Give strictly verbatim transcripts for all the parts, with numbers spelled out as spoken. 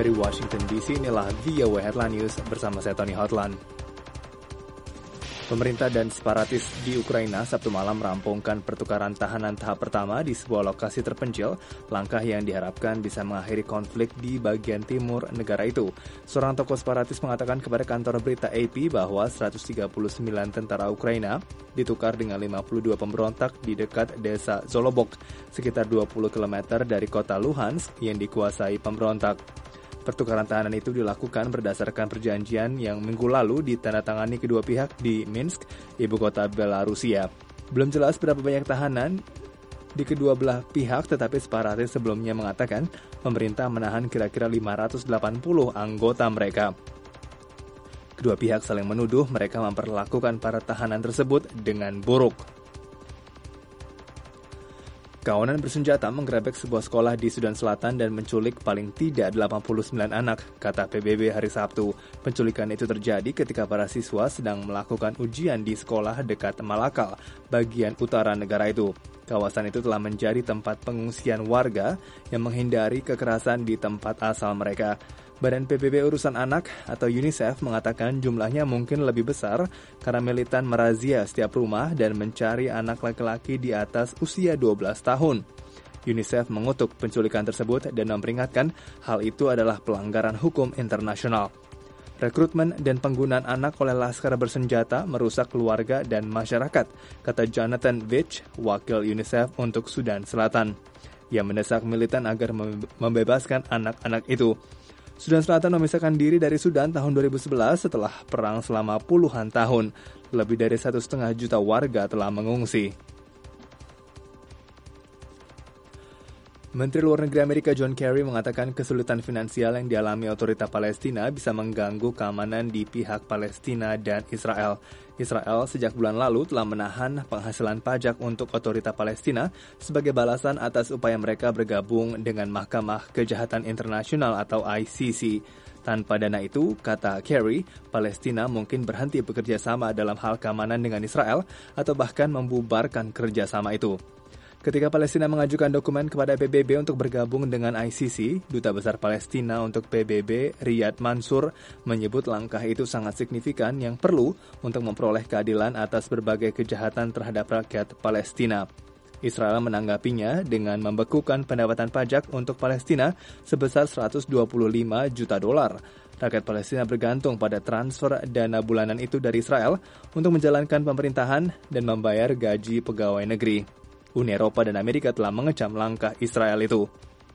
Dari Washington D C, inilah V O A Headline News bersama saya Tony Hotland. Pemerintah dan separatis di Ukraina Sabtu malam merampungkan pertukaran tahanan tahap pertama di sebuah lokasi terpencil, langkah yang diharapkan bisa mengakhiri konflik di bagian timur negara itu. Seorang tokoh separatis mengatakan kepada kantor berita A P bahwa seratus tiga puluh sembilan tentara Ukraina ditukar dengan lima puluh dua pemberontak di dekat desa Zolobok, sekitar dua puluh kilometer dari kota Luhansk yang dikuasai pemberontak. Pertukaran tahanan itu dilakukan berdasarkan perjanjian yang minggu lalu ditandatangani kedua pihak di Minsk, ibu kota Belarusia. Belum jelas berapa banyak tahanan di kedua belah pihak, tetapi separatis sebelumnya mengatakan pemerintah menahan kira-kira lima ratus delapan puluh anggota mereka. Kedua pihak saling menuduh mereka memperlakukan para tahanan tersebut dengan buruk. Kawanan bersenjata menggerebek sebuah sekolah di Sudan Selatan dan menculik paling tidak delapan puluh sembilan anak, kata P B B hari Sabtu. Penculikan itu terjadi ketika para siswa sedang melakukan ujian di sekolah dekat Malakal, bagian utara negara itu. Kawasan itu telah menjadi tempat pengungsian warga yang menghindari kekerasan di tempat asal mereka. Badan P B B Urusan Anak atau UNICEF mengatakan jumlahnya mungkin lebih besar karena militan merazia setiap rumah dan mencari anak laki-laki di atas usia dua belas tahun. UNICEF mengutuk penculikan tersebut dan memperingatkan hal itu adalah pelanggaran hukum internasional. Rekrutmen dan penggunaan anak oleh laskar bersenjata merusak keluarga dan masyarakat, kata Jonathan Vitch, wakil UNICEF untuk Sudan Selatan. Ia mendesak militan agar membebaskan anak-anak itu. Sudan Selatan memisahkan diri dari Sudan tahun dua ribu sebelas setelah perang selama puluhan tahun. Lebih dari satu setengah juta warga telah mengungsi. Menteri Luar Negeri Amerika John Kerry mengatakan kesulitan finansial yang dialami otoritas Palestina bisa mengganggu keamanan di pihak Palestina dan Israel. Israel sejak bulan lalu telah menahan penghasilan pajak untuk otoritas Palestina sebagai balasan atas upaya mereka bergabung dengan Mahkamah Kejahatan Internasional atau I C C. Tanpa dana itu, kata Kerry, Palestina mungkin berhenti bekerja sama dalam hal keamanan dengan Israel atau bahkan membubarkan kerjasama itu. Ketika Palestina mengajukan dokumen kepada P B B untuk bergabung dengan I C C, Duta Besar Palestina untuk P B B, Riyad Mansur, menyebut langkah itu sangat signifikan yang perlu untuk memperoleh keadilan atas berbagai kejahatan terhadap rakyat Palestina. Israel menanggapinya dengan membekukan pendapatan pajak untuk Palestina sebesar seratus dua puluh lima juta dolar. Rakyat Palestina bergantung pada transfer dana bulanan itu dari Israel untuk menjalankan pemerintahan dan membayar gaji pegawai negeri. Uni Eropa dan Amerika telah mengecam langkah Israel itu.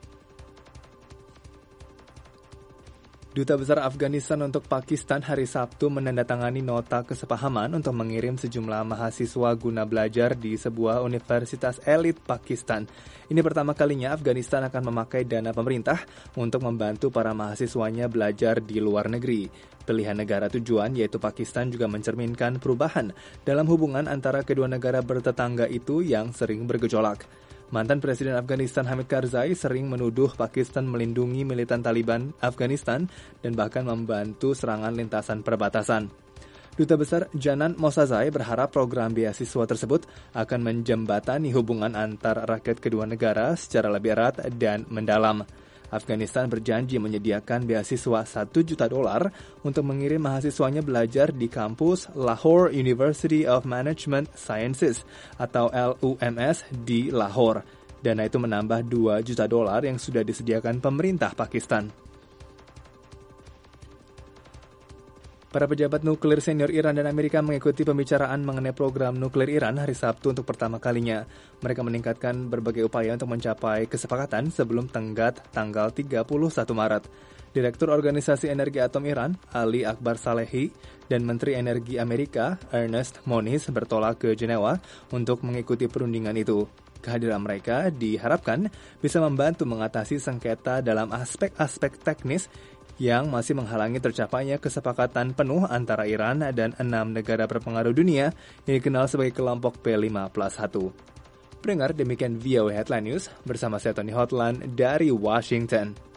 Duta Besar Afghanistan untuk Pakistan hari Sabtu menandatangani nota kesepahaman untuk mengirim sejumlah mahasiswa guna belajar di sebuah universitas elit Pakistan. Ini pertama kalinya Afghanistan akan memakai dana pemerintah untuk membantu para mahasiswanya belajar di luar negeri. Pilihan negara tujuan yaitu Pakistan juga mencerminkan perubahan dalam hubungan antara kedua negara bertetangga itu yang sering bergejolak. Mantan Presiden Afghanistan Hamid Karzai sering menuduh Pakistan melindungi militan Taliban Afghanistan dan bahkan membantu serangan lintasan perbatasan. Duta Besar Janan Mosazai berharap program beasiswa tersebut akan menjembatani hubungan antar rakyat kedua negara secara lebih erat dan mendalam. Afghanistan berjanji menyediakan beasiswa satu juta dolar untuk mengirim mahasiswanya belajar di kampus Lahore University of Management Sciences atau L U M S di Lahore. Dana itu menambah dua juta dolar yang sudah disediakan pemerintah Pakistan. Para pejabat nuklir senior Iran dan Amerika mengikuti pembicaraan mengenai program nuklir Iran hari Sabtu untuk pertama kalinya. Mereka meningkatkan berbagai upaya untuk mencapai kesepakatan sebelum tenggat tanggal tiga puluh satu Maret. Direktur Organisasi Energi Atom Iran, Ali Akbar Salehi, dan Menteri Energi Amerika, Ernest Moniz, bertolak ke Jenewa untuk mengikuti perundingan itu. Kehadiran mereka diharapkan bisa membantu mengatasi sengketa dalam aspek-aspek teknis yang masih menghalangi tercapainya kesepakatan penuh antara Iran dan enam negara berpengaruh dunia yang dikenal sebagai kelompok P lima plus satu. Pendengar, demikian V O A Headline News bersama saya Tony Hotland dari Washington.